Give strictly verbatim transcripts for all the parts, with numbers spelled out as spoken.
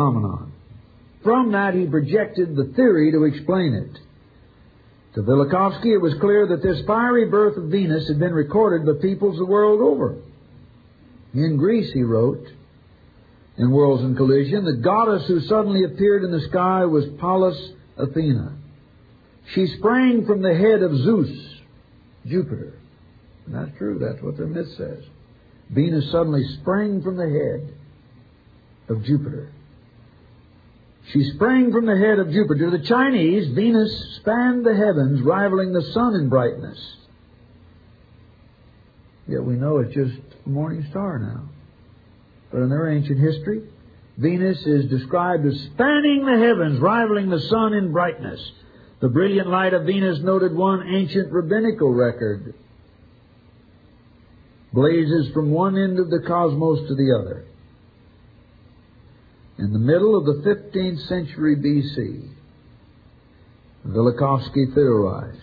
phenomenon. From that, he projected the theory to explain it. To Velikovsky, it was clear that this fiery birth of Venus had been recorded by peoples the world over. In Greece, he wrote, in Worlds in Collision, the goddess who suddenly appeared in the sky was Pallas Athena. She sprang from the head of Zeus, Jupiter. And that's true. That's what their myth says. Venus suddenly sprang from the head of Jupiter. She sprang from the head of Jupiter. To the Chinese, Venus spanned the heavens, rivaling the sun in brightness. Yet we know it's just a morning star now. But in their ancient history, Venus is described as spanning the heavens, rivaling the sun in brightness. The brilliant light of Venus, noted one ancient rabbinical record, blazes from one end of the cosmos to the other. In the middle of the fifteenth century B C, Velikovsky theorized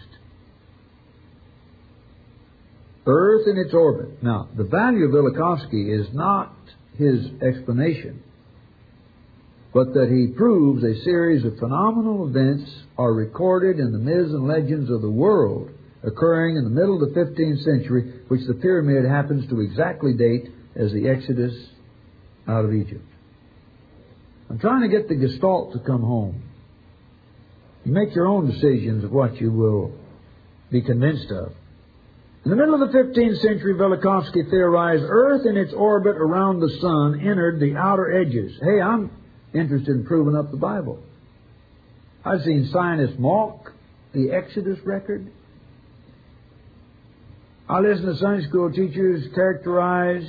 Earth in its orbit. Now, the value of Velikovsky is not his explanation, but that he proves a series of phenomenal events are recorded in the myths and legends of the world occurring in the middle of the fifteenth century, which the pyramid happens to exactly date as the Exodus out of Egypt. I'm trying to get the Gestalt to come home. You make your own decisions of what you will be convinced of. In the middle of the fifteenth century, Velikovsky theorized Earth in its orbit around the sun entered the outer edges. Hey, I'm interested in proving up the Bible. I've seen scientists mock the Exodus record. I listen to Sunday school teachers characterize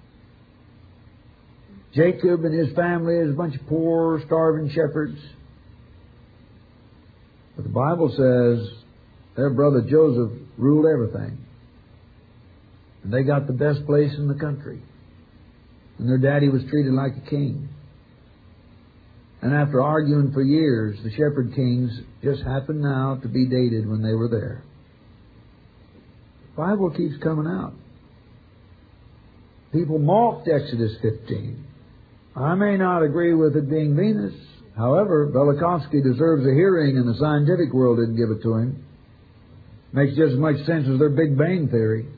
Jacob and his family as a bunch of poor, starving shepherds. But the Bible says their brother Joseph ruled everything. And they got the best place in the country. And their daddy was treated like a king. And after arguing for years, the shepherd kings just happened now to be dated when they were there. The Bible keeps coming out. People mocked Exodus fifteen. I may not agree with it being Venus. However, Velikovsky deserves a hearing, and the scientific world didn't give it to him. Makes just as much sense as their Big Bang theory.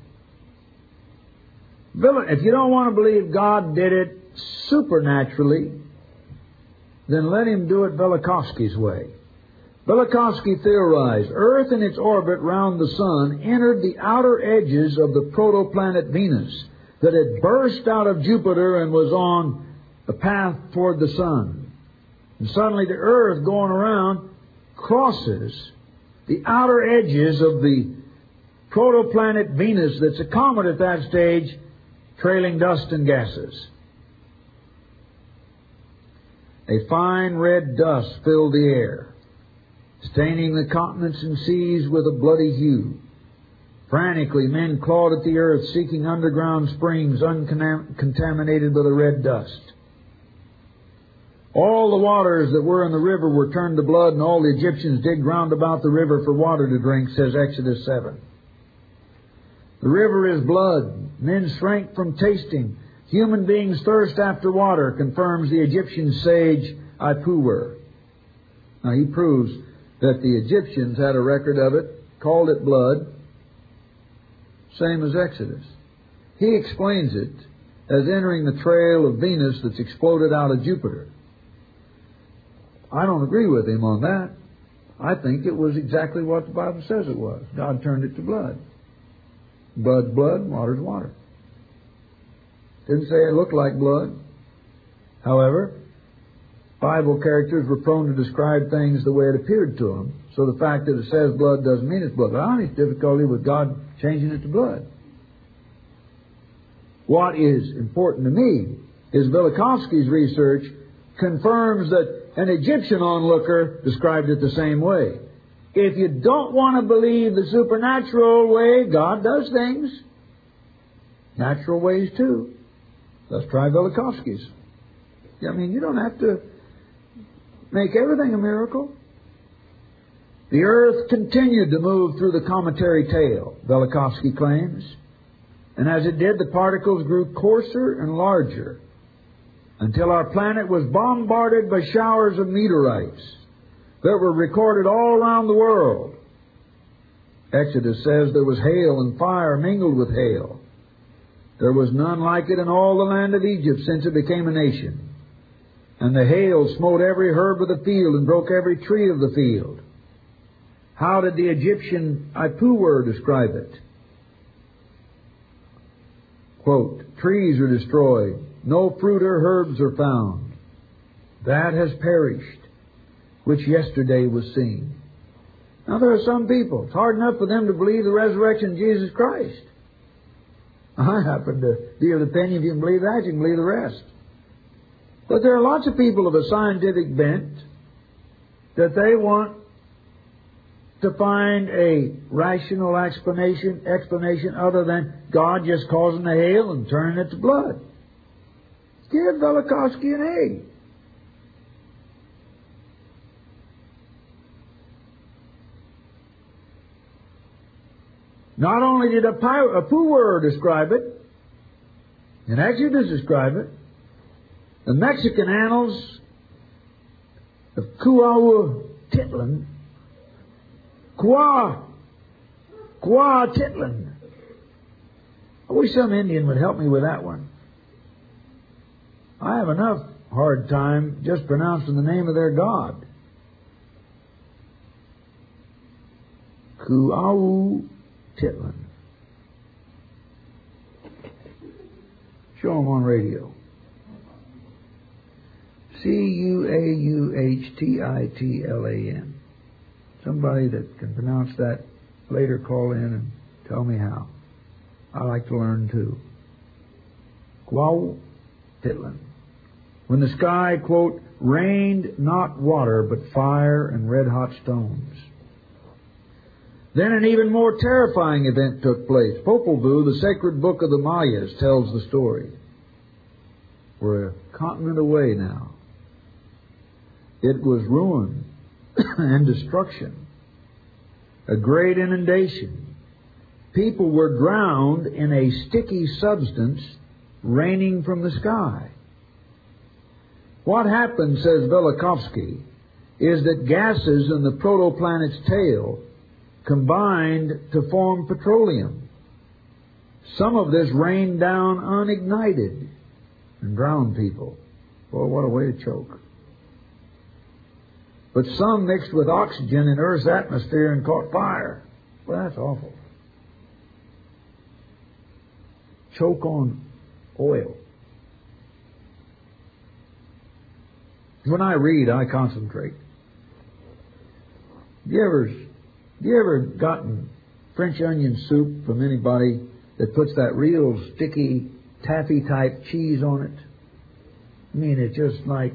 If you don't want to believe God did it supernaturally, then let him do it Velikovsky's way. Velikovsky theorized Earth in its orbit round the sun entered the outer edges of the protoplanet Venus that had burst out of Jupiter and was on the path toward the sun. And suddenly the Earth going around crosses the outer edges of the protoplanet Venus that's a comet at that stage, trailing dust and gases. A fine red dust filled the air, staining the continents and seas with a bloody hue. Frantically, men clawed at the earth, seeking underground springs uncontaminated by the red dust. All the waters that were in the river were turned to blood, and all the Egyptians digged round about the river for water to drink, says Exodus seven. The river is blood. Men shrank from tasting. Human beings thirst after water, confirms the Egyptian sage Ipuwer. Now he proves that the Egyptians had a record of it, called it blood, same as Exodus. He explains it as entering the trail of Venus that's exploded out of Jupiter. I don't agree with him on that. I think it was exactly what the Bible says it was. God turned it to blood. Blood's blood, water's water. Didn't say it looked like blood. However, Bible characters were prone to describe things the way it appeared to them. So the fact that it says blood doesn't mean it's blood. But I don't have difficulty with God changing it to blood. What is important to me is Velikovsky's research confirms that an Egyptian onlooker described it the same way. If you don't want to believe the supernatural way God does things, natural ways too. Let's try Velikovsky's. I mean, you don't have to make everything a miracle. The earth continued to move through the cometary tail, Velikovsky claims. And as it did, the particles grew coarser and larger. until our planet was bombarded by showers of meteorites that were recorded all around the world. Exodus says there was hail and fire mingled with hail. There was none like it in all the land of Egypt since it became a nation. And the hail smote every herb of the field and broke every tree of the field. How did the Egyptian Ipuwer describe it? Quote, trees are destroyed, no fruit or herbs are found. That has perished, which yesterday was seen. Now there are some people, it's hard enough for them to believe the resurrection of Jesus Christ. I happen to be of the opinion if you can believe that, you can believe the rest. But there are lots of people of a scientific bent that they want to find a rational explanation, explanation other than God just causing the hail and turning it to blood. Give Velikovsky an A. Not only did Ipuwer describe it, and Exodus describe it, the Mexican annals of Cuauhtitlan, Cuau, Cuauhtitlan. I wish some Indian would help me with that one. I have enough hard time just pronouncing the name of their God. Cuauhtitlan. Show them on radio. C U A U H T I T L A N. Somebody that can pronounce that, later call in and tell me how. I like to learn too. Cuauhtitlan. When the sky, quote, rained not water but fire and red-hot stones. Then an even more terrifying event took place. Popol Vuh, the sacred book of the Mayas, tells the story. We're a continent away now. It was ruin and destruction. A great inundation. People were drowned in a sticky substance raining from the sky. What happened, says Velikovsky, is that gases in the protoplanet's tail combined to form petroleum. Some of this rained down unignited and drowned people. Boy, what a way to choke. But some mixed with oxygen in Earth's atmosphere and caught fire. Well, that's awful. Choke on oil. When I read, I concentrate. Have you ever, have you ever gotten French onion soup from anybody that puts that real sticky taffy type cheese on it? I mean, it's just like...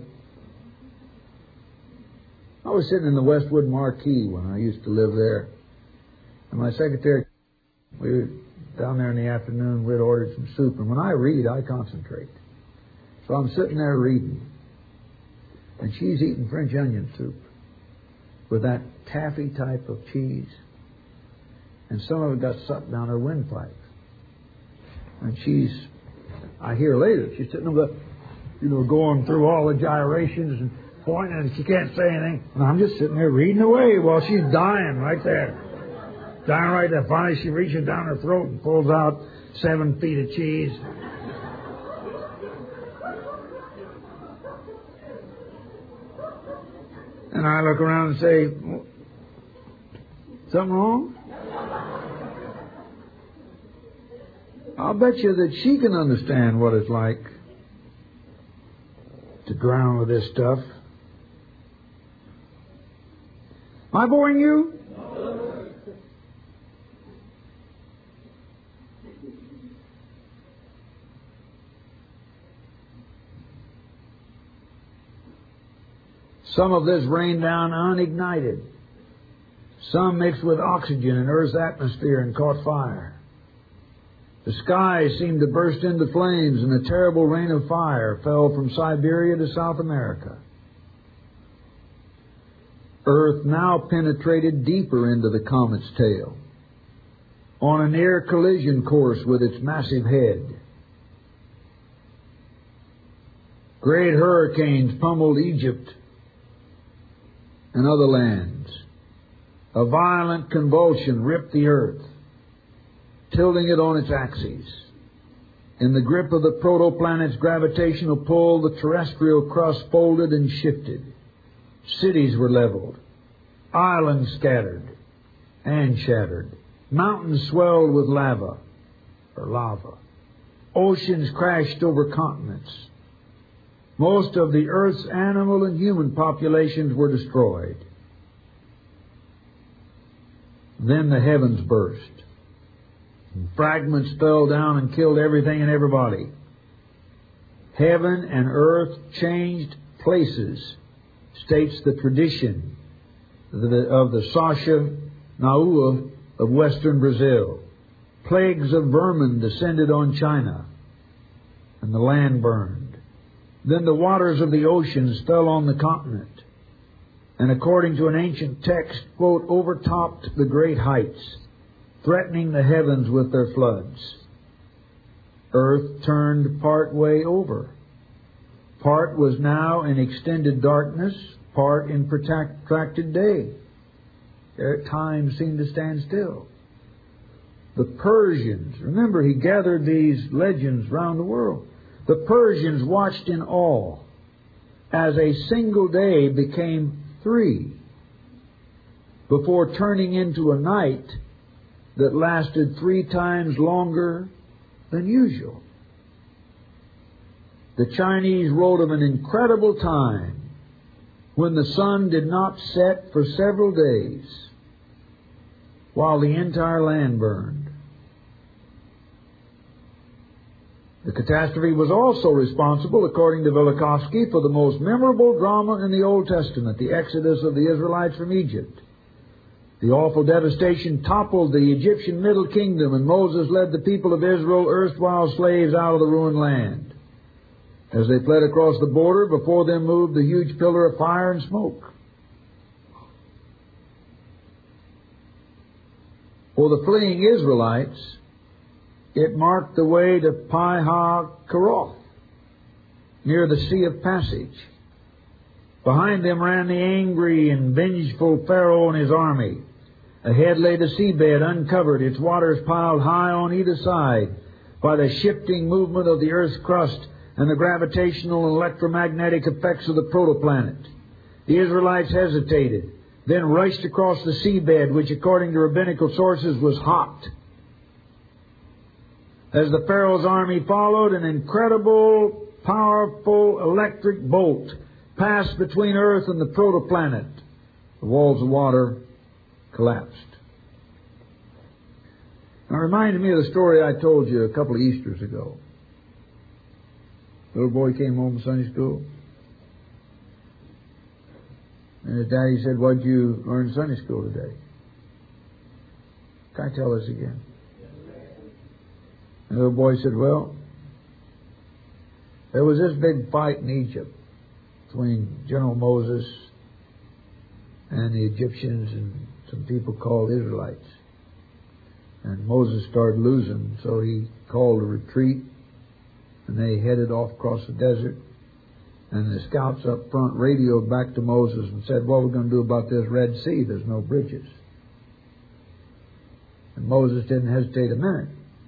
I was sitting in the Westwood Marquee when I used to live there. And my secretary, we were down there in the afternoon, we'd ordered some soup. And when I read, I concentrate. So I'm sitting there reading. And she's eating French onion soup with that taffy type of cheese. And some of it got sucked down her windpipe. And she's, I hear later, she's sitting over, you know, going through all the gyrations and pointing, and she can't say anything. And I'm just sitting there reading away while she's dying right there. Dying right there. Finally, she reaches down her throat and pulls out seven feet of cheese. And I look around and say, something wrong? I'll bet you that she can understand what it's like to drown with this stuff. Am I boring you? Some of this rained down unignited. Some mixed with oxygen in Earth's atmosphere and caught fire. The sky seemed to burst into flames, and a terrible rain of fire fell from Siberia to South America. Earth now penetrated deeper into the comet's tail, on a near collision course with its massive head. Great hurricanes pummeled Egypt and other lands. A violent convulsion ripped the earth, tilting it on its axis. In the grip of the protoplanet's gravitational pull, the terrestrial crust folded and shifted. Cities were leveled, islands scattered and shattered, mountains swelled with lava or lava, oceans crashed over continents. Most of the Earth's animal and human populations were destroyed. Then the heavens burst. Fragments fell down and killed everything and everybody. Heaven and earth changed places, states the tradition of the Sacha Naua of western Brazil. Plagues of vermin descended on China, and the land burned. Then the waters of the oceans fell on the continent, and according to an ancient text, quote, overtopped the great heights, threatening the heavens with their floods. Earth turned part way over. Part was now in extended darkness, part in protracted day. Time seemed to stand still. The Persians, remember he gathered these legends round the world. The Persians watched in awe as a single day became three before turning into a night that lasted three times longer than usual. The Chinese wrote of an incredible time when the sun did not set for several days while the entire land burned. The catastrophe was also responsible, according to Velikovsky, for the most memorable drama in the Old Testament, the exodus of the Israelites from Egypt. The awful devastation toppled the Egyptian Middle Kingdom, and Moses led the people of Israel, erstwhile slaves, out of the ruined land. As they fled across the border, before them moved the huge pillar of fire and smoke. For the fleeing Israelites, it marked the way to Pi-ha-Keroth, near the Sea of Passage. Behind them ran the angry and vengeful Pharaoh and his army. Ahead lay the seabed uncovered, its waters piled high on either side by the shifting movement of the earth's crust and the gravitational and electromagnetic effects of the protoplanet. The Israelites hesitated, then rushed across the seabed, which according to rabbinical sources was hot. As the Pharaoh's army followed, an incredible, powerful electric bolt passed between Earth and the protoplanet. The walls of water collapsed. Now, it reminded me of the story I told you a couple of Easters ago. Little boy came home from Sunday school, and his daddy said, "What'd you learn in Sunday school today?" Can I tell us again? And the little boy said, "Well, there was this big fight in Egypt between General Moses and the Egyptians and some people called Israelites. And Moses started losing, so he called a retreat, and they headed off across the desert. And the scouts up front radioed back to Moses and said, 'What are we going to do about this Red Sea? There's no bridges.' And Moses didn't hesitate a minute.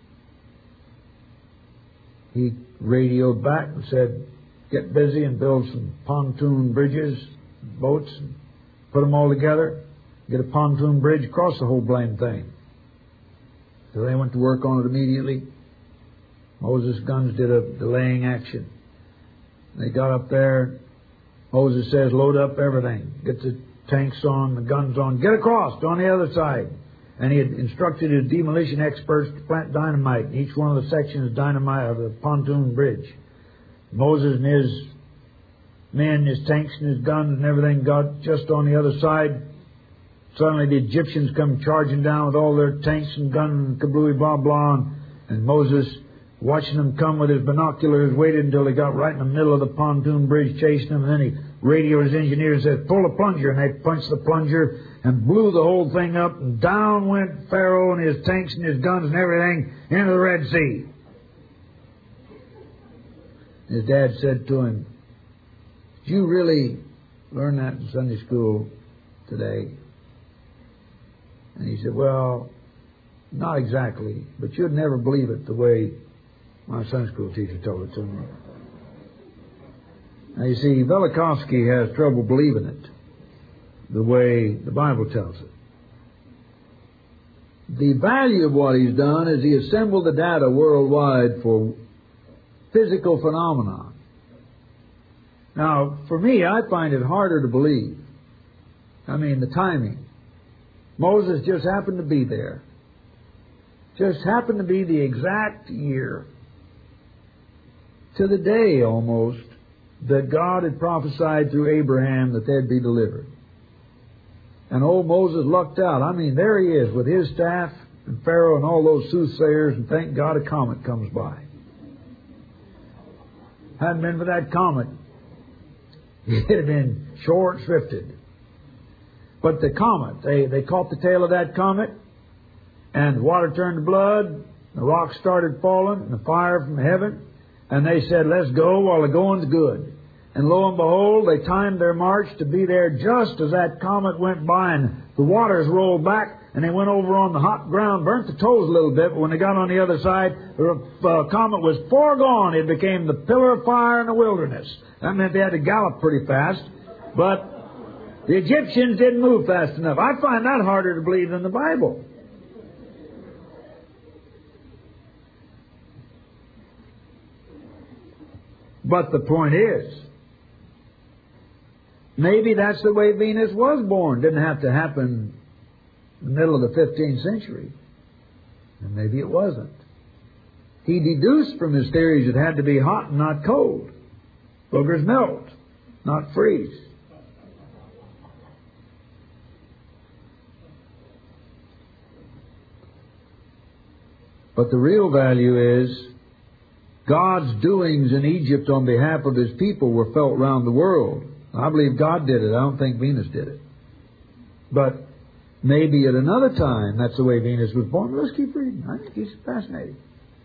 He radioed back and said, 'Get busy and build some pontoon bridges, boats, and put them all together. Get a pontoon bridge across the whole blame thing.' So they went to work on it immediately. Moses' guns did a delaying action. They got up there. Moses says, 'Load up everything. Get the tanks on, the guns on. Get across on the other side.' And he had instructed his demolition experts to plant dynamite in each one of the sections of dynamite of the pontoon bridge. Moses and his men, his tanks and his guns and everything got just on the other side. Suddenly the Egyptians come charging down with all their tanks and guns and kablooey blah blah. And, and Moses, watching them come with his binoculars, waited until he got right in the middle of the pontoon bridge chasing them. And then he radioed his engineers and said, 'Pull the plunger.' And they punched the plunger and blew the whole thing up. And down went Pharaoh and his tanks and his guns and everything into the Red Sea. His dad said to him, Did you really learn that in Sunday school today? And he said, well, not exactly, but you'd never believe it the way my Sunday school teacher told it to me. Now, you see, Velikovsky has trouble believing it the way the Bible tells it. The value of what he's done is he assembled the data worldwide for physical phenomena. Now, for me, I find it harder to believe. I mean, the timing. Moses just happened to be there. Just happened to be the exact year, to the day almost, that God had prophesied through Abraham that they'd be delivered. And old Moses lucked out. I mean, there he is with his staff and Pharaoh and all those soothsayers, and thank God a comet comes by. Hadn't been for that comet, he'd have been short-shrifted. But the comet, they, they caught the tail of that comet, and the water turned to blood, the rocks started falling, and the fire from heaven, and they said, let's go while the going's good. And lo and behold, they timed their march to be there just as that comet went by, and the waters rolled back, and they went over on the hot ground, burnt the toes a little bit, but when they got on the other side, the uh, comet was foregone. It became the pillar of fire in the wilderness. That meant they had to gallop pretty fast, but the Egyptians didn't move fast enough. I find that harder to believe than the Bible. But the point is, maybe that's the way Venus was born. Didn't have to happen in the middle of the fifteenth century. And maybe it wasn't. He deduced from his theories it had to be hot and not cold. Boogers melt, not freeze. But the real value is God's doings in Egypt on behalf of His people were felt around the world. I believe God did it. I don't think Venus did it. But maybe at another time, that's the way Venus was born. Let's keep reading. I think it's fascinating.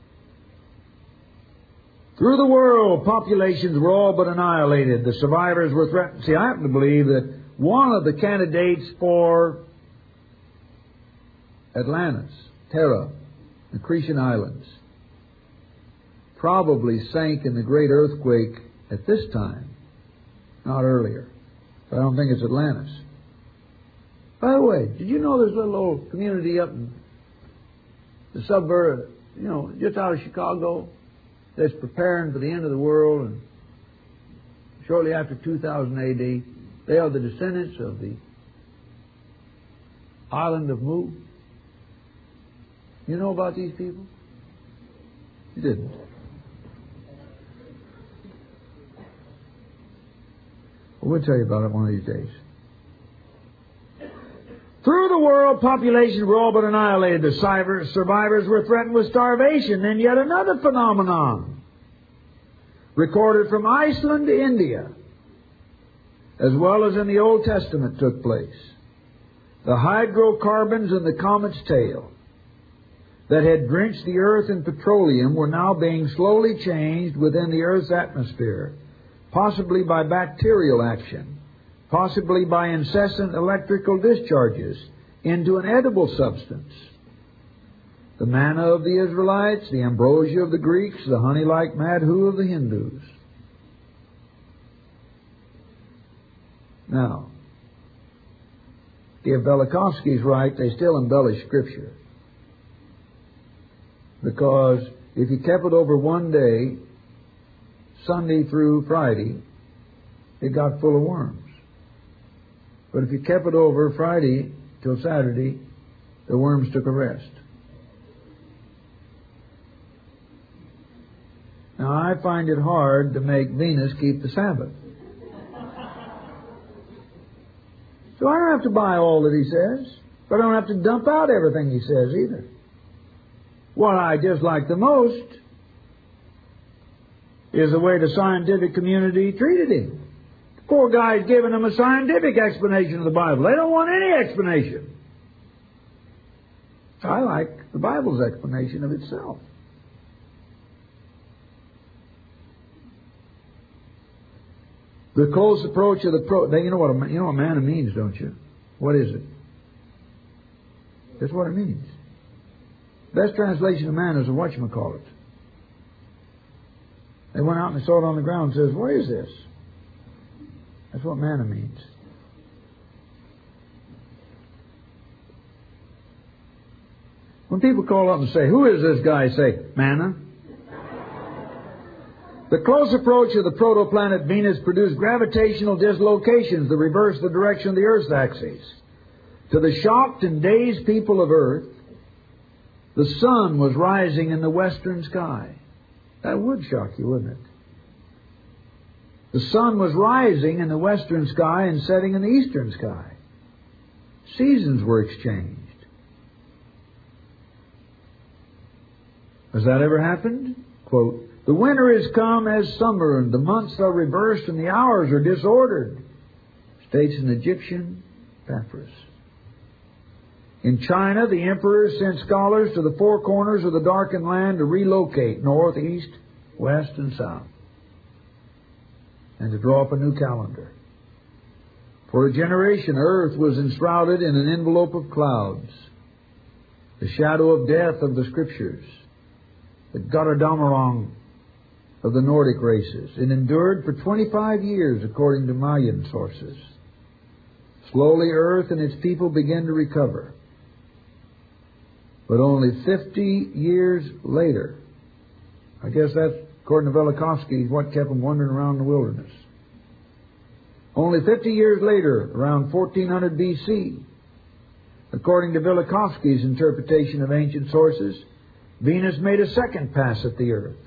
Through the world, populations were all but annihilated. The survivors were threatened. See, I happen to believe that one of the candidates for Atlantis, Terra, the Cretan Islands, probably sank in the great earthquake at this time, not earlier. But I don't think it's Atlantis. By the way, did you know there's a little old community up in the suburb, you know, just out of Chicago, that's preparing for the end of the world, and shortly after two thousand A D, they are the descendants of the island of Mu. You know about these people? You didn't. Well, we'll tell you about it one of these days. Through the world, populations were all but annihilated. The survivors were threatened with starvation. And yet another phenomenon, recorded from Iceland to India, as well as in the Old Testament, took place. The hydrocarbons in the comet's tail that had drenched the earth in petroleum were now being slowly changed within the earth's atmosphere, possibly by bacterial action, possibly by incessant electrical discharges, into an edible substance. The manna of the Israelites, the ambrosia of the Greeks, the honey-like madhu of the Hindus. Now, if Velikovsky's right, they still embellish Scripture. Because if you kept it over one day, Sunday through Friday, it got full of worms. But if you kept it over Friday till Saturday, the worms took a rest. Now, I find it hard to make Venus keep the Sabbath. So I don't have to buy all that he says, but I don't have to dump out everything he says either. What I dislike the most is the way the scientific community treated him. The poor guy's giving them a scientific explanation of the Bible. They don't want any explanation. I like the Bible's explanation of itself. The close approach of the pro... You know what a, you know what manna means, don't you? What is it? That's what it means. Best translation of manna is a whatchamacallit. They went out and they saw it on the ground and says, what is this? That's what manna means. When people call up and say, who is this guy? Say, manna. The close approach of the protoplanet Venus produced gravitational dislocations that reverse the direction of the Earth's axis. To the shocked and dazed people of Earth, the sun was rising in the western sky. That would shock you, wouldn't it? The sun was rising in the western sky and setting in the eastern sky. Seasons were exchanged. Has that ever happened? Quote, the winter is come as summer, and the months are reversed, and the hours are disordered, states an Egyptian papyrus. In China, the emperor sent scholars to the four corners of the darkened land to relocate north, east, west, and south, and to draw up a new calendar. For a generation, Earth was enshrouded in an envelope of clouds, the shadow of death of the Scriptures, the Götterdämmerung of the Nordic races. It endured for twenty-five years, according to Mayan sources. Slowly, Earth and its people began to recover. But only fifty years later, I guess that's, according to Velikovsky, what kept them wandering around the wilderness. Only fifty years later, around fourteen hundred B C, according to Velikovsky's interpretation of ancient sources, Venus made a second pass at the Earth.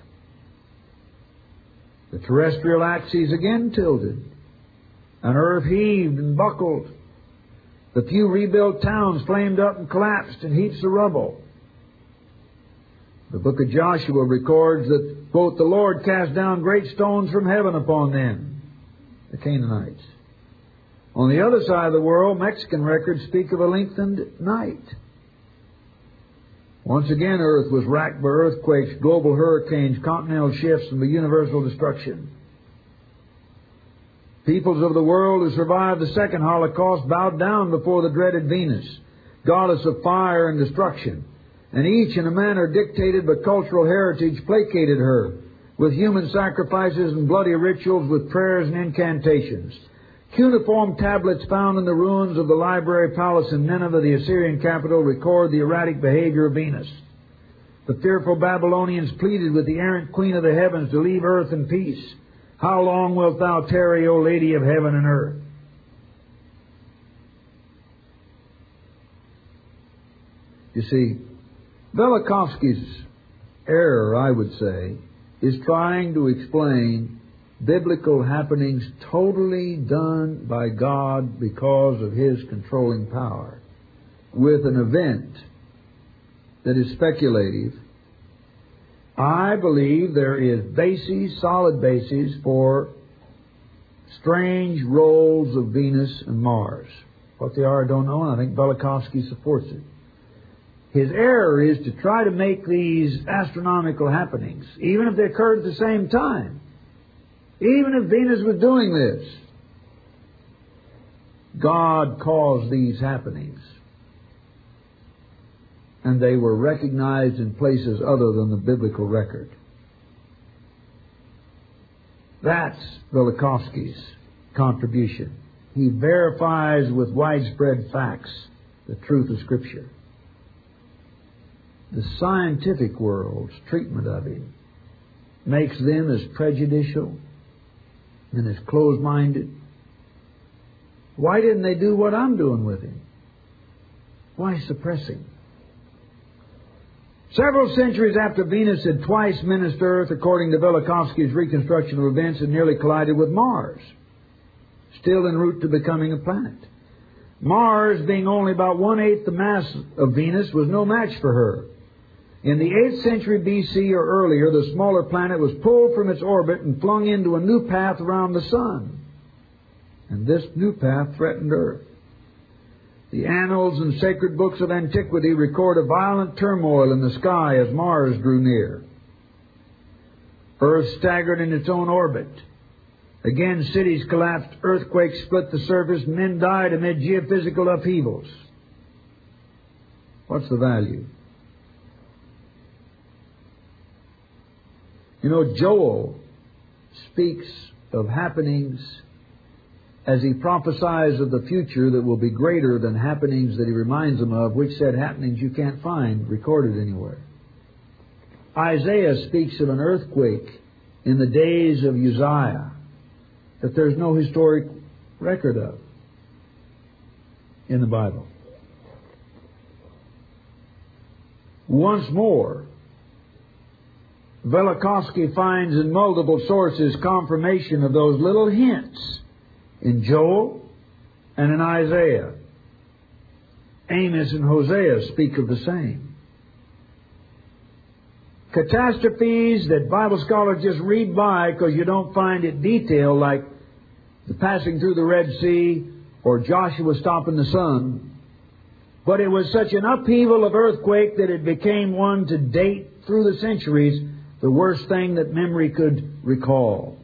The terrestrial axes again tilted, and Earth heaved and buckled. The few rebuilt towns flamed up and collapsed in heaps of rubble. The book of Joshua records that, quote, the Lord cast down great stones from heaven upon them, the Canaanites. On the other side of the world, Mexican records speak of a lengthened night. Once again, Earth was racked by earthquakes, global hurricanes, continental shifts, and by universal destruction. Peoples of the world who survived the second Holocaust bowed down before the dreaded Venus, goddess of fire and destruction, and each, in a manner dictated by cultural heritage, placated her with human sacrifices and bloody rituals, with prayers and incantations. Cuneiform tablets found in the ruins of the Library Palace in Nineveh, the Assyrian capital, record the erratic behavior of Venus. The fearful Babylonians pleaded with the errant Queen of the heavens to leave earth in peace. How long wilt thou tarry, O Lady of heaven and earth? You see, Velikovsky's error, I would say, is trying to explain biblical happenings totally done by God because of His controlling power with an event that is speculative. I believe there is bases, solid bases for strange roles of Venus and Mars. What they are, I don't know, and I think Velikovsky supports it. His error is to try to make these astronomical happenings, even if they occurred at the same time, even if Venus was doing this, God caused these happenings, and they were recognized in places other than the biblical record. That's Velikovsky's contribution. He verifies with widespread facts the truth of Scripture. The scientific world's treatment of him makes them as prejudicial and as closed-minded. Why didn't they do what I'm doing with him? Why suppress him? Several centuries after Venus had twice menaced Earth, according to Velikovsky's reconstruction of events, had nearly collided with Mars, still en route to becoming a planet. Mars, being only about one-eighth the mass of Venus, was no match for her. In the eighth century B C or earlier, the smaller planet was pulled from its orbit and flung into a new path around the Sun. And this new path threatened Earth. The annals and sacred books of antiquity record a violent turmoil in the sky as Mars drew near. Earth staggered in its own orbit, Again, cities collapsed, earthquakes split the surface, men died amid geophysical upheavals. What's the value? You know, Joel speaks of happenings as he prophesies of the future that will be greater than happenings that he reminds them of, which said happenings you can't find recorded anywhere. Isaiah speaks of an earthquake in the days of Uzziah that there's no historic record of in the Bible. Once more, Velikovsky finds in multiple sources confirmation of those little hints in Joel and in Isaiah. Amos and Hosea speak of the same. Catastrophes that Bible scholars just read by because you don't find it detailed, like the passing through the Red Sea or Joshua stopping the sun. But it was such an upheaval of earthquake that it became one to date through the centuries, the worst thing that memory could recall.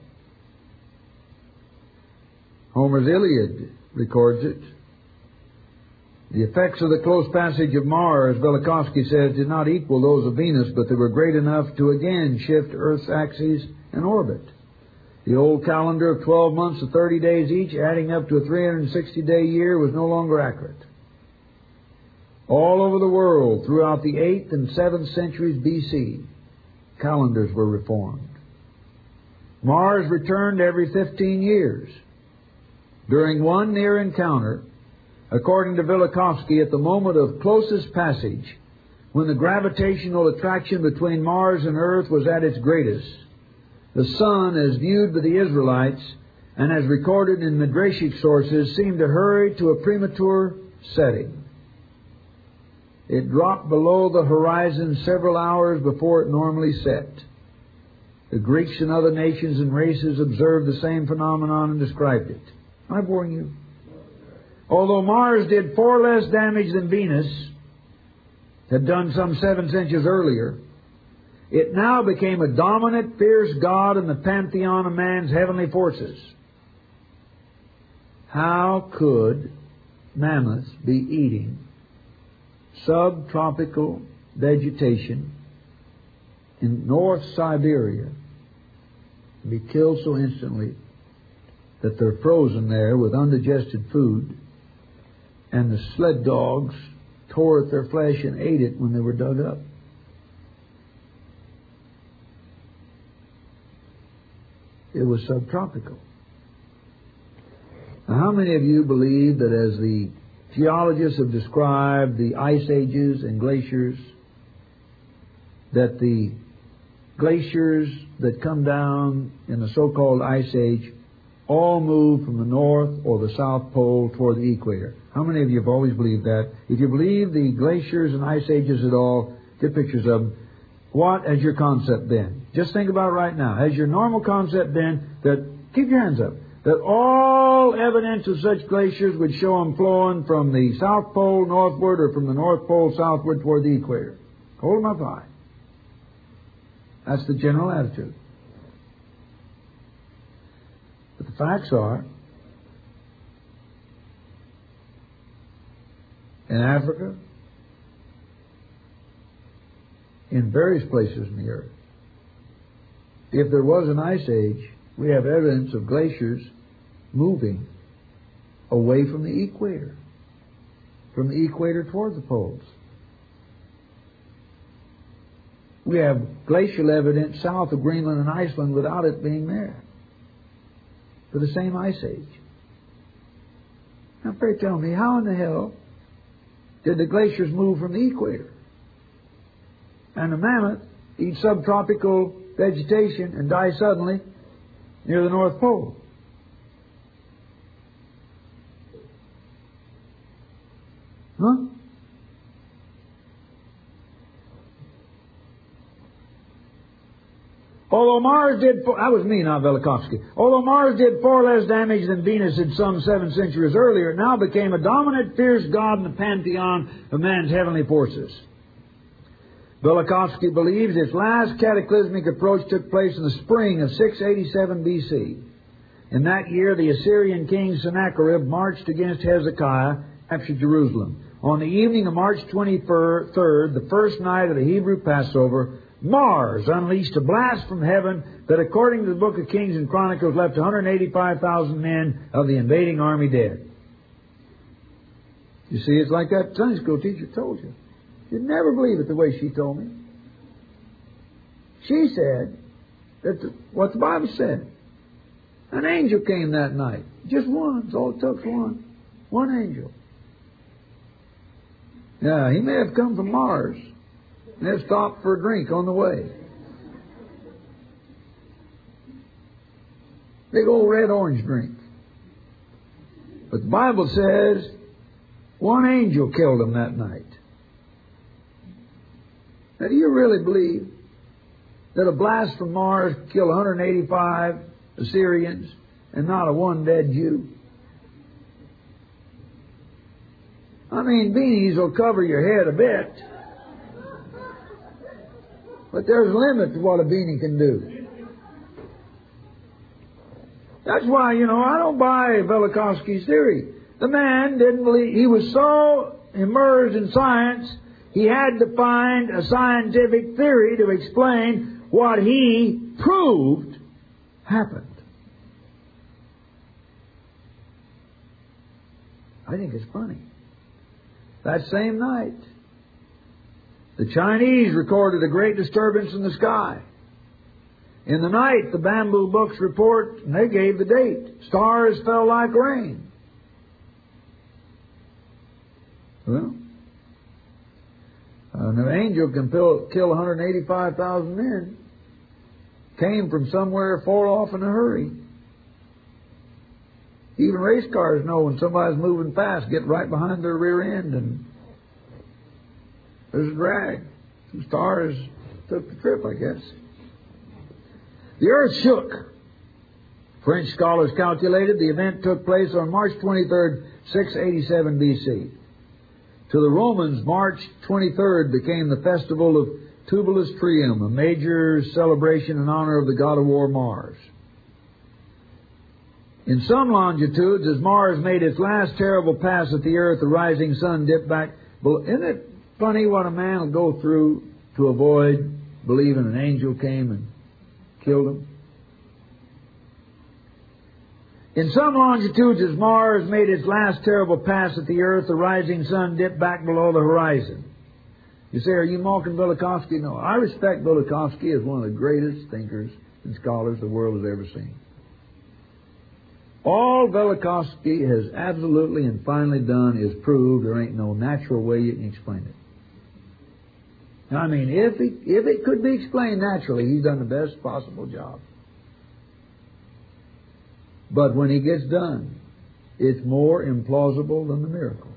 Homer's Iliad records it. The effects of the close passage of Mars, Velikovsky says, did not equal those of Venus, but they were great enough to again shift Earth's axis and orbit. The old calendar of twelve months of thirty days each, adding up to a three hundred sixty day year, was no longer accurate. All over the world, throughout the eighth and seventh centuries B C, calendars were reformed. Mars returned every fifteen years. During one near encounter, according to Velikovsky, at the moment of closest passage, when the gravitational attraction between Mars and Earth was at its greatest, the Sun, as viewed by the Israelites and as recorded in Midrashic sources, seemed to hurry to a premature setting. It dropped below the horizon several hours before it normally set. The Greeks and other nations and races observed the same phenomenon and described it. Am I boring you? Although Mars did far less damage than Venus had done some seven centuries earlier, it now became a dominant, fierce god in the pantheon of man's heavenly forces. How could mammoths be eating subtropical vegetation in North Siberia and be killed so instantly that they're frozen there with undigested food, and the sled dogs tore at their flesh and ate it when they were dug up? It was subtropical. Now, how many of you believe that as the geologists have described the ice ages and glaciers, that the glaciers that come down in the so-called ice age all move from the north or the south pole toward the equator? How many of you have always believed that? If you believe the glaciers and ice ages at all, get pictures of them. What has your concept been? Just think about it right now. Has your normal concept been that, keep your hands up, that all evidence of such glaciers would show them flowing from the South Pole northward or from the North Pole southward toward the equator? Hold them up high. That's the general attitude. But the facts are, in Africa, in various places in the earth, if there was an ice age, we have evidence of glaciers moving away from the equator, from the equator toward the poles. We have glacial evidence south of Greenland and Iceland without it being there, for the same ice age. Now, pray tell me, how in the hell did the glaciers move from the equator? And the mammoth eats subtropical vegetation and dies suddenly near the North Pole. Huh? Although Mars did, that was me, not Velikovsky. Although Mars did far less damage than Venus did some seven centuries earlier, it now became a dominant, fierce god in the pantheon of man's heavenly forces. Velikovsky believes its last cataclysmic approach took place in the spring of six eighty-seven B C. In that year, the Assyrian king Sennacherib marched against Hezekiah, captured Jerusalem. On the evening of March twenty-third, the first night of the Hebrew Passover, Mars unleashed a blast from heaven that, according to the book of Kings and Chronicles, left one hundred eighty-five thousand men of the invading army dead. You see, it's like that Sunday school teacher told you. You'd never believe it the way she told me. She said that the, what the Bible said. An angel came that night. Just one. That's all it took for one. One angel. Yeah, he may have come from Mars. And have stopped for a drink on the way. Big old red orange drink. But the Bible says one angel killed him that night. Now, do you really believe that a blast from Mars killed one hundred eighty-five Assyrians and not a one dead Jew? I mean, beanies will cover your head a bit. But there's a limit to what a beanie can do. That's why, you know, I don't buy Velikovsky's theory. The man didn't believe, he was so immersed in science, he had to find a scientific theory to explain what he proved happened. I think it's funny. That same night, the Chinese recorded a great disturbance in the sky. In the night, the Bamboo Books report, and they gave the date. Stars fell like rain. Well, an angel can kill one hundred eighty-five thousand men. Came from somewhere far off in a hurry. Even race cars know when somebody's moving fast, get right behind their rear end and there's a drag. Some stars took the trip, I guess. The earth shook. French scholars calculated the event took place on March twenty-third, six eighty-seven B C. To the Romans, March twenty-third became the festival of Tubulus Trium, a major celebration in honor of the god of war Mars. In some longitudes, as Mars made its last terrible pass at the earth, the rising sun dipped back. Isn't it funny what a man will go through to avoid believing an angel came and killed him? In some longitudes, as Mars made its last terrible pass at the earth, the rising sun dipped back below the horizon. You say, are you mocking Velikovsky? No, I respect Velikovsky as one of the greatest thinkers and scholars the world has ever seen. All Velikovsky has absolutely and finally done is prove there ain't no natural way you can explain it. I mean, if it, if it could be explained naturally, he's done the best possible job. But when he gets done, it's more implausible than the miracle.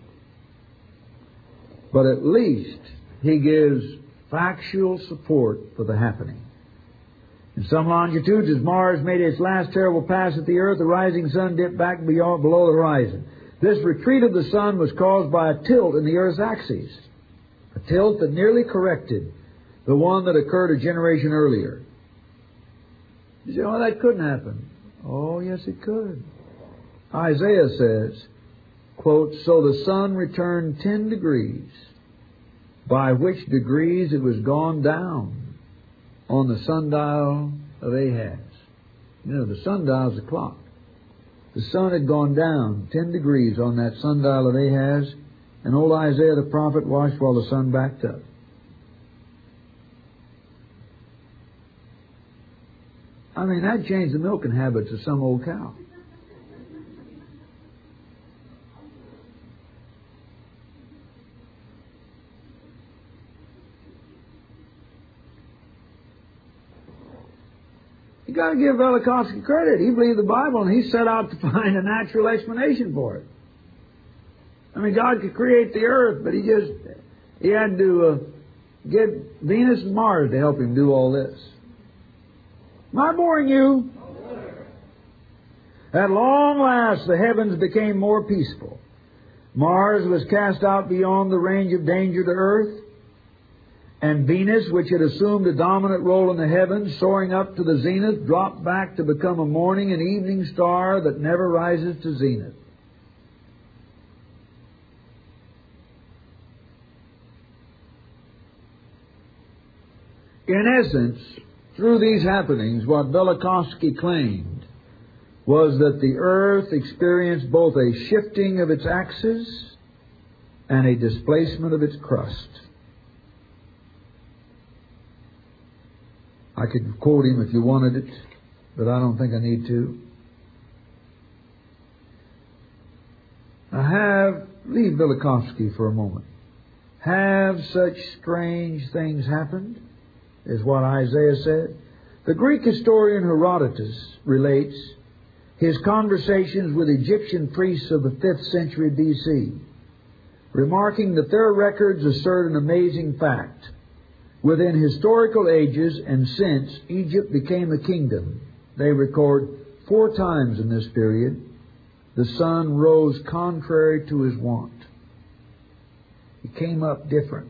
But at least he gives factual support for the happening. In some longitudes, as Mars made its last terrible pass at the earth, the rising sun dipped back beyond, below the horizon. This retreat of the sun was caused by a tilt in the earth's axis, a tilt that nearly corrected the one that occurred a generation earlier. You say, oh, that couldn't happen. Oh, yes, it could. Isaiah says, quote, so the sun returned ten degrees, by which degrees it was gone down on the sundial of Ahaz. You know, the sundial's a clock. The sun had gone down ten degrees on that sundial of Ahaz, and old Isaiah the prophet watched while the sun backed up. I mean, that changed the milking habits of some old cow. You got to give Velikovsky credit. He believed the Bible and he set out to find a natural explanation for it. I mean, God could create the earth, but he just, he had to uh, get Venus and Mars to help him do all this. Am I boring you? At long last, the heavens became more peaceful. Mars was cast out beyond the range of danger to Earth. And Venus, which had assumed a dominant role in the heavens, soaring up to the zenith, dropped back to become a morning and evening star that never rises to zenith. In essence, through these happenings, what Velikovsky claimed was that the earth experienced both a shifting of its axis and a displacement of its crust. I could quote him if you wanted it, but I don't think I need to. Now have, leave Velikovsky for a moment. Have such strange things happened, is what Isaiah said? The Greek historian Herodotus relates his conversations with Egyptian priests of the fifth century B C, remarking that their records assert an amazing fact. Within historical ages and since Egypt became a kingdom, they record four times in this period the sun rose contrary to his wont. He came up different.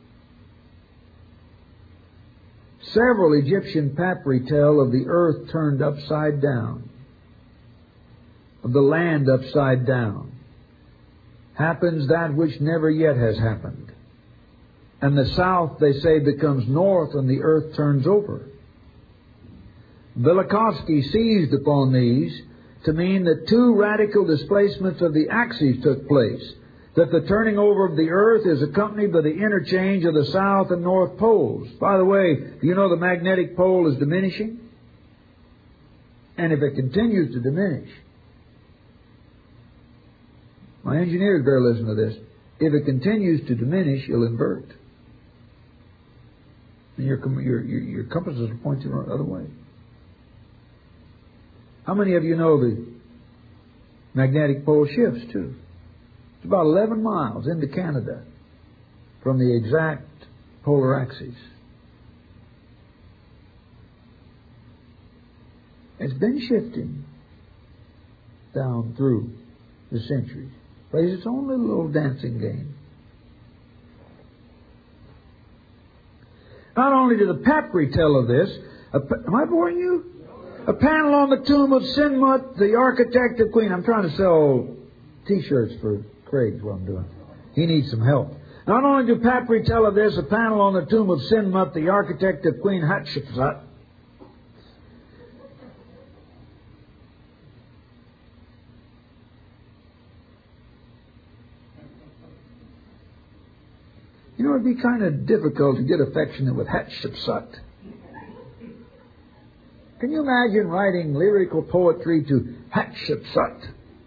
Several Egyptian papyri tell of the earth turned upside down, of the land upside down. Happens that which never yet has happened. And the south, they say, becomes north and the earth turns over. Velikovsky seized upon these to mean that two radical displacements of the axes took place, that the turning over of the earth is accompanied by the interchange of the south and north poles. By the way, do you know the magnetic pole is diminishing? And if it continues to diminish, my engineers better listen to this, if it continues to diminish, you'll invert. And your, your, your, your compasses will point you the other way. How many of you know the magnetic pole shifts too? It's about eleven miles into Canada from the exact polar axis. It's been shifting down through the centuries. Plays its own little, little dancing game. Not only do the papyri tell of this, a, am I boring you? A panel on the tomb of Sinmut, the architect of Queen. I'm trying to sell T-shirts for Craig's what I'm doing. He needs some help. Not only do papyri tell of this, a panel on the tomb of Sinmut, the architect of Queen Hatshepsut. You know, it'd be kind of difficult to get affectionate with Hatshepsut. Can you imagine writing lyrical poetry to Hatshepsut?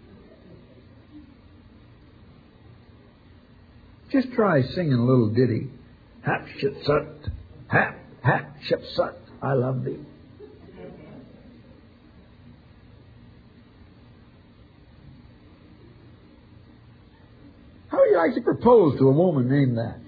Just try singing a little ditty. Hatshepsut, Hat, Hatshepsut, I love thee. How would you like to propose to a woman named that?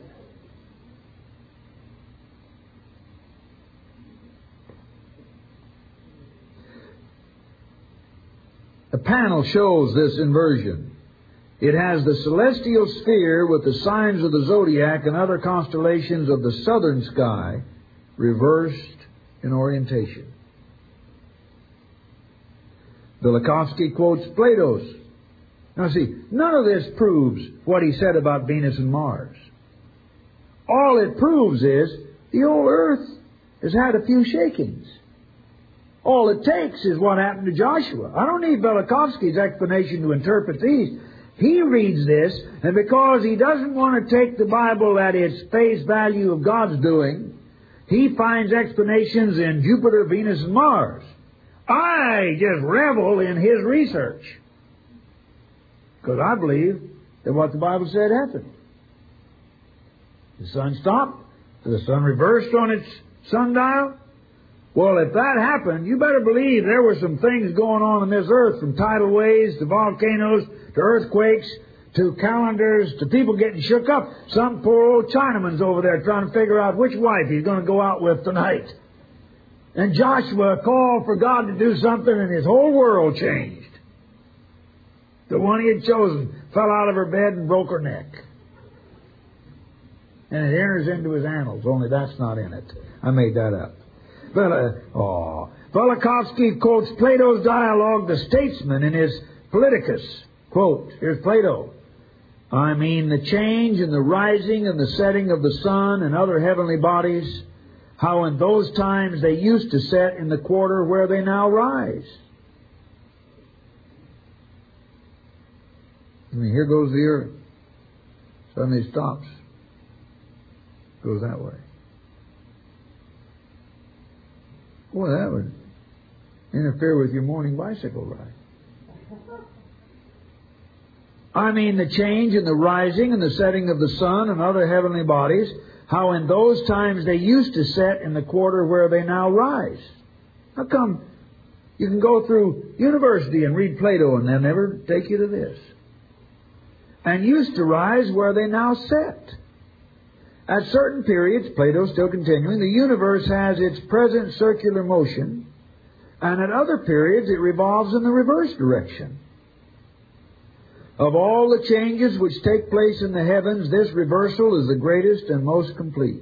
The panel shows this inversion. It has the celestial sphere with the signs of the zodiac and other constellations of the southern sky reversed in orientation. Velikovsky quotes Plato's. Now see, none of this proves what he said about Venus and Mars. All it proves is the old earth has had a few shakings. All it takes is what happened to Joshua. I don't need Velikovsky's explanation to interpret these. He reads this, and because he doesn't want to take the Bible at its face value of God's doing, he finds explanations in Jupiter, Venus, and Mars. I just revel in his research, because I believe that what the Bible said happened. The sun stopped, the sun reversed on its sundial. Well, if that happened, you better believe there were some things going on in this earth, from tidal waves to volcanoes to earthquakes to calendars to people getting shook up. Some poor old Chinaman's over there trying to figure out which wife he's going to go out with tonight. And Joshua called for God to do something, and his whole world changed. The one he had chosen fell out of her bed and broke her neck. And it enters into his annals, only that's not in it. I made that up. But, uh, oh, Velikovsky quotes Plato's dialogue, The Statesman, in his Politicus. Quote, here's Plato. I mean the change in the rising and the setting of the sun and other heavenly bodies, how in those times they used to set in the quarter where they now rise. I mean, here goes the earth. Suddenly it stops. Goes that way. Boy, that would interfere with your morning bicycle ride. I mean the change in the rising and the setting of the sun and other heavenly bodies, how in those times they used to set in the quarter where they now rise. How come you can go through university and read Plato and they'll never take you to this? And used to rise where they now set. At certain periods, Plato still continuing, the universe has its present circular motion, and at other periods it revolves in the reverse direction. Of all the changes which take place in the heavens, this reversal is the greatest and most complete.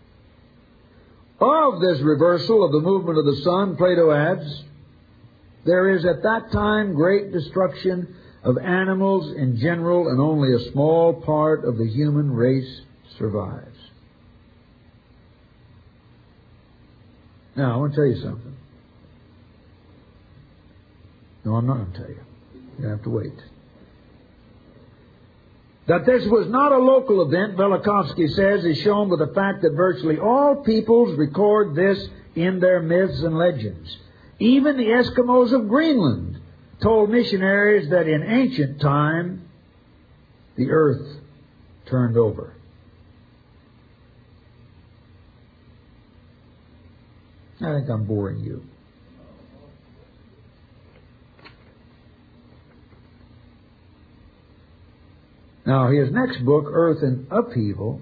Of this reversal of the movement of the sun, Plato adds, there is at that time great destruction of animals in general, and only a small part of the human race survives. Now, I want to tell you something. No, I'm not going to tell you. You have to wait. That this was not a local event, Velikovsky says, is shown by the fact that virtually all peoples record this in their myths and legends. Even the Eskimos of Greenland told missionaries that in ancient time the earth turned over. I think I'm boring you. Now, his next book, Earth in Upheaval,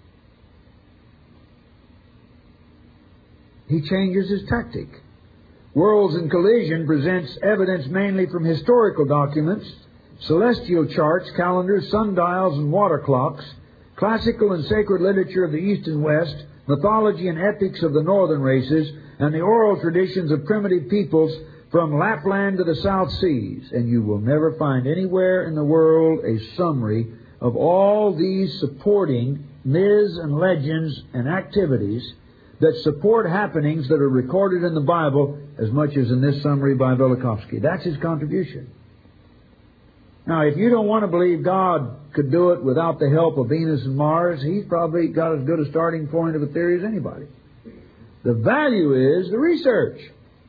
he changes his tactic. Worlds in Collision presents evidence mainly from historical documents, celestial charts, calendars, sundials, and water clocks, classical and sacred literature of the East and West, mythology and epics of the northern races, and the oral traditions of primitive peoples from Lapland to the South Seas. And you will never find anywhere in the world a summary of all these supporting myths and legends and activities that support happenings that are recorded in the Bible as much as in this summary by Velikovsky. That's his contribution. Now, if you don't want to believe God could do it without the help of Venus and Mars, he's probably got as good a starting point of a theory as anybody. The value is the research.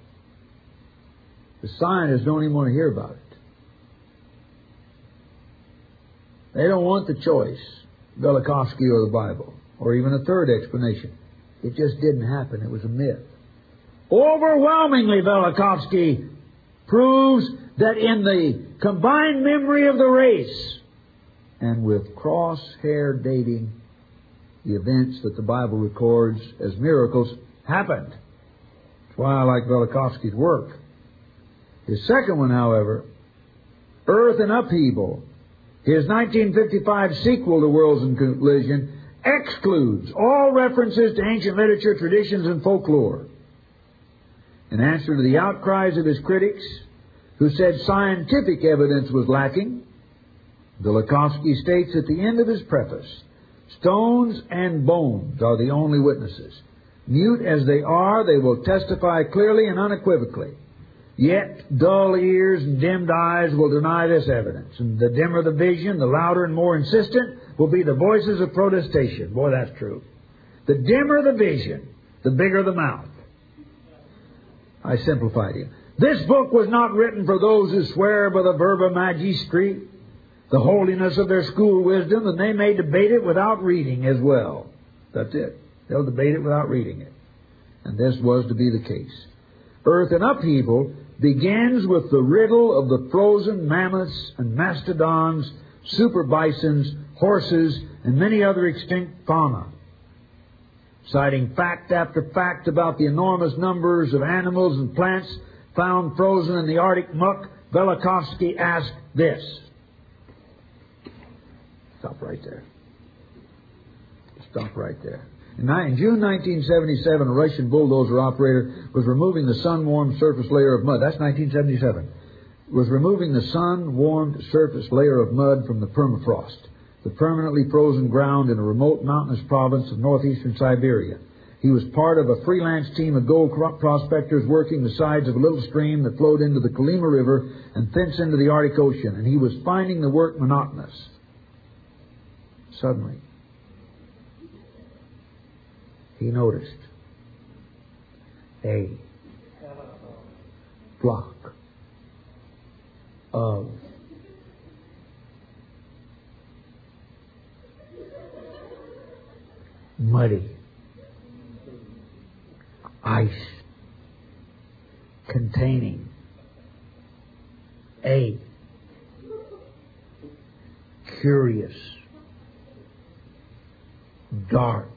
The scientists don't even want to hear about it. They don't want the choice, Velikovsky or the Bible, or even a third explanation. It just didn't happen. It was a myth. Overwhelmingly, Velikovsky proves that in the combined memory of the race, and with cross-hair dating, the events that the Bible records as miracles happened. That's why I like Velikovsky's work. His second one, however, Earth in Upheaval, his nineteen fifty-five sequel to Worlds in Collision, excludes all references to ancient literature, traditions, and folklore. In answer to the outcries of his critics, who said scientific evidence was lacking, Velikovsky states at the end of his preface, stones and bones are the only witnesses. Mute as they are, they will testify clearly and unequivocally. Yet dull ears and dimmed eyes will deny this evidence. And the dimmer the vision, the louder and more insistent will be the voices of protestation. Boy, that's true. The dimmer the vision, the bigger the mouth. I simplified it. This book was not written for those who swear by the verba magistri, the holiness of their school wisdom, and they may debate it without reading as well. That's it. They'll debate it without reading it. And this was to be the case. Earth in Upheaval begins with the riddle of the frozen mammoths and mastodons, super bisons, horses, and many other extinct fauna. Citing fact after fact about the enormous numbers of animals and plants found frozen in the Arctic muck, Velikovsky asked this. Stop right there. stop right there. In, ni- in June nineteen seventy-seven, a Russian bulldozer operator was removing the sun-warmed surface layer of mud. That's nineteen seventy-seven. Was removing the sun-warmed surface layer of mud from the permafrost, the permanently frozen ground in a remote mountainous province of northeastern Siberia. He was part of a freelance team of gold prospectors working the sides of a little stream that flowed into the Kolyma River and thence into the Arctic Ocean, and he was finding the work monotonous. Suddenly, he noticed a flock of muddy ice containing a curious, dark,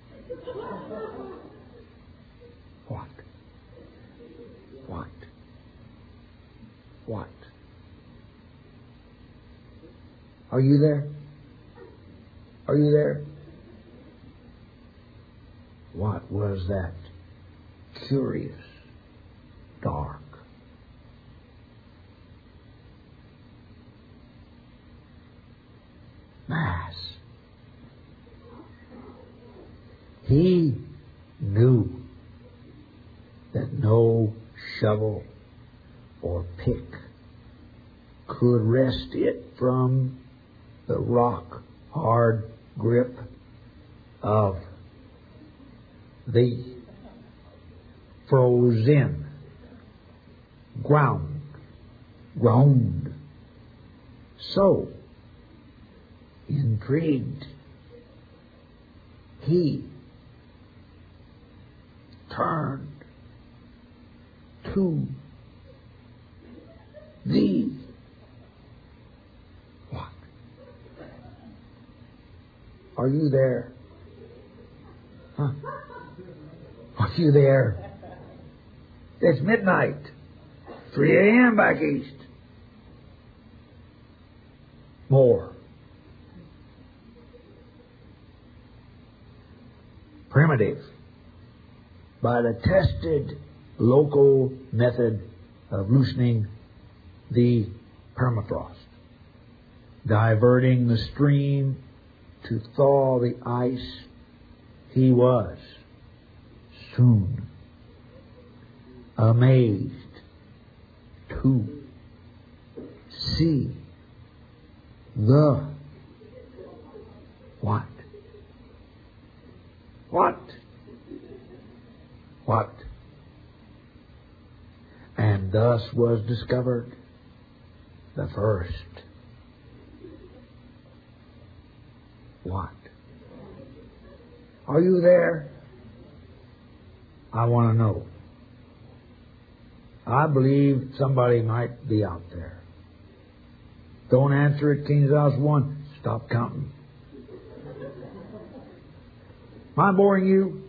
what? What? What? Are you there? Are you there? What was that curious, dark, mass? He knew that no shovel or pick could wrest it from the rock-hard grip of the frozen ground. Ground. So, intrigued, he turned to the what? Are you there? Huh? Are you there? It's midnight. three a.m. back east. More. Primitive, by the tested local method of loosening the permafrost, diverting the stream to thaw the ice, he was soon amazed to see the what? What? What? And thus was discovered the first what? Are you there? I want to know. I believe somebody might be out there. Don't answer it, King's House one. Stop counting. Am I boring you?